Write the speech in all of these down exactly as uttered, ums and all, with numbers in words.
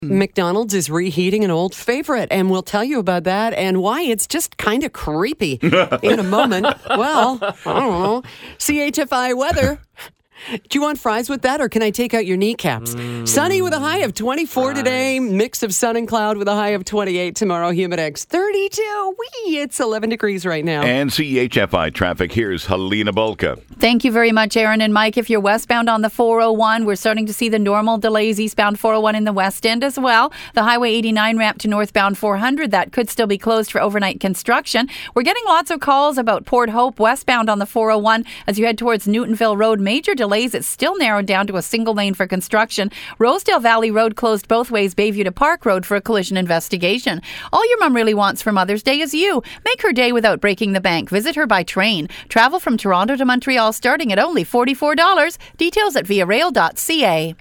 McDonald's is reheating an old favorite, and we'll tell you about that and why it's just kind of creepy in a moment. Well, I don't know. C H F I weather. Do you want fries with that, or can I take out your kneecaps? Mm. Sunny with a high of twenty-four nice. Today. Mix of sun and cloud with a high of twenty-eight tomorrow. Humidex thirty-two. Wee, it's eleven degrees right now. And C H F I traffic. Here's Helena Bolka. Thank you very much, Aaron and Mike. If you're westbound on the four oh one, we're starting to see the normal delays eastbound four oh one in the west end as well. The Highway eighty-nine ramp to northbound four hundred, that could still be closed for overnight construction. We're getting lots of calls about Port Hope westbound on the four oh one as you head towards Newtonville Road. Major delays. It's still narrowed down to a single lane for construction. Rosedale Valley Road closed both ways, Bayview to Park Road for a collision investigation. All your mom really wants for Mother's Day is you. Make her day without breaking the bank. Visit her by train. Travel from Toronto to Montreal starting at only forty-four dollars. Details at via rail dot c a.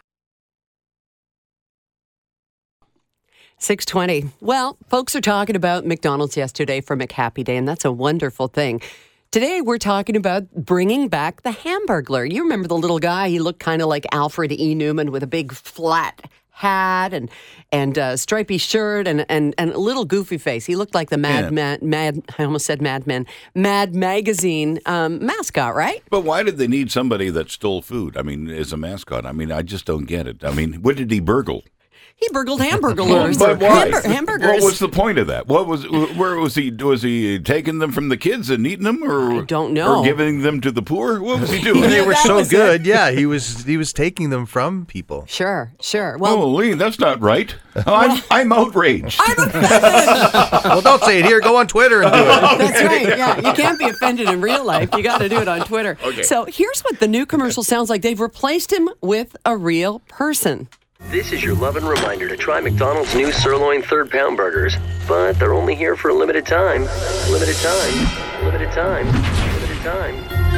six twenty. Well, folks are talking about McDonald's yesterday for McHappy Day, and that's a wonderful thing. Today, we're talking about bringing back the Hamburglar. You remember the little guy? He looked kind of like Alfred E. Newman with a big flat hat and and uh, stripy shirt and, and and a little goofy face. He looked like the Mad Yeah. Man, Mad. I almost said Mad Men, Mad Magazine um, mascot, right? But why did they need somebody that stole food? I mean, as a mascot. I mean, I just don't get it. I mean, what did he burgle? He burgled hamburglers. But why? Hamburg- hamburgers. What was the point of that? What was? Where was he? Was he taking them from the kids and eating them, or I don't know. or giving them to the poor? What was he doing? They were That so was good. Yeah, he was he was taking them from people. Sure, sure. Well, Holy, that's not right. I'm I'm outraged. Well, don't say it here. Go on Twitter and do it. that's right. Yeah, you can't be offended in real life. You got to do it on Twitter. Okay. So here's what the new commercial sounds like. They've replaced him with a real person. This is your loving reminder to try McDonald's new sirloin third pound burgers, but they're only here for a limited time. Limited time. Limited time. Limited time.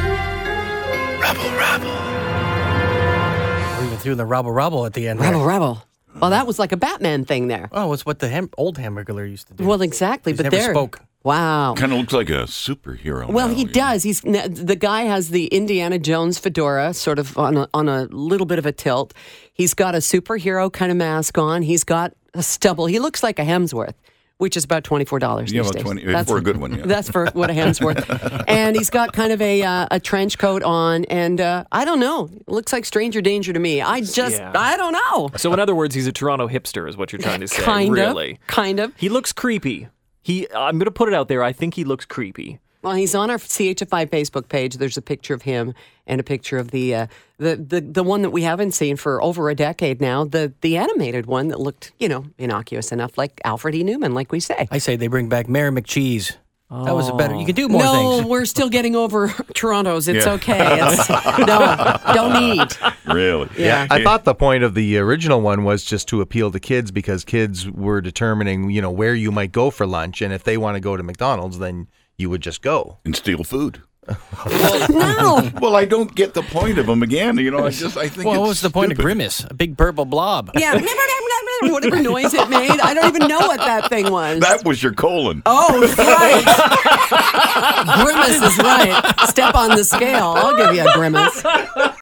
Rabble, rabble. We even threw in the rubble rubble at the end. Rebel, there. rebel. Well, that was like a Batman thing there. Oh, it's what the ham- old Hamburglar used to do. Well, exactly. He's but never there. spoke. Wow. Kind of looks like a superhero. Well, now, he you know. does. He's the guy has the Indiana Jones fedora, sort of on a, on a little bit of a tilt. He's got a superhero kind of mask on. He's got a stubble. He looks like a Hemsworth, which is about twenty-four dollars Yeah, these about days. twenty for a good one. Yeah. That's for what a Hemsworth. And he's got kind of a uh, a trench coat on, and uh, I don't know. It looks like stranger danger to me. I just, Yeah. I don't know. So in other words, he's a Toronto hipster is what you're trying to say. Kind really. of, kind of. He looks creepy. He I'm going to put it out there. I think he looks creepy. Well, he's on our C H F I Facebook page. There's a picture of him and a picture of the uh, the, the the one that we haven't seen for over a decade now, the the animated one that looked, you know, innocuous enough, like Alfred E. Newman, like we say. I say they bring back Mary McCheese. That was a better. You can do more no, things. we're still getting over Toronto's. It's Yeah. okay. It's, no, don't need. Really? Yeah. I thought the point of the original one was just to appeal to kids because kids were determining, you know, where you might go for lunch, and if they want to go to McDonald's, then you would just go. And steal food. No. Well, I don't get the point of them again. You know, I just I think. Well, it's what was the point of stupid. Grimace? A big purple blob. Yeah, whatever noise it made. I don't even know what that thing was. That was your colon. Oh, right. Grimace is right. Step on the scale. I'll give you a grimace.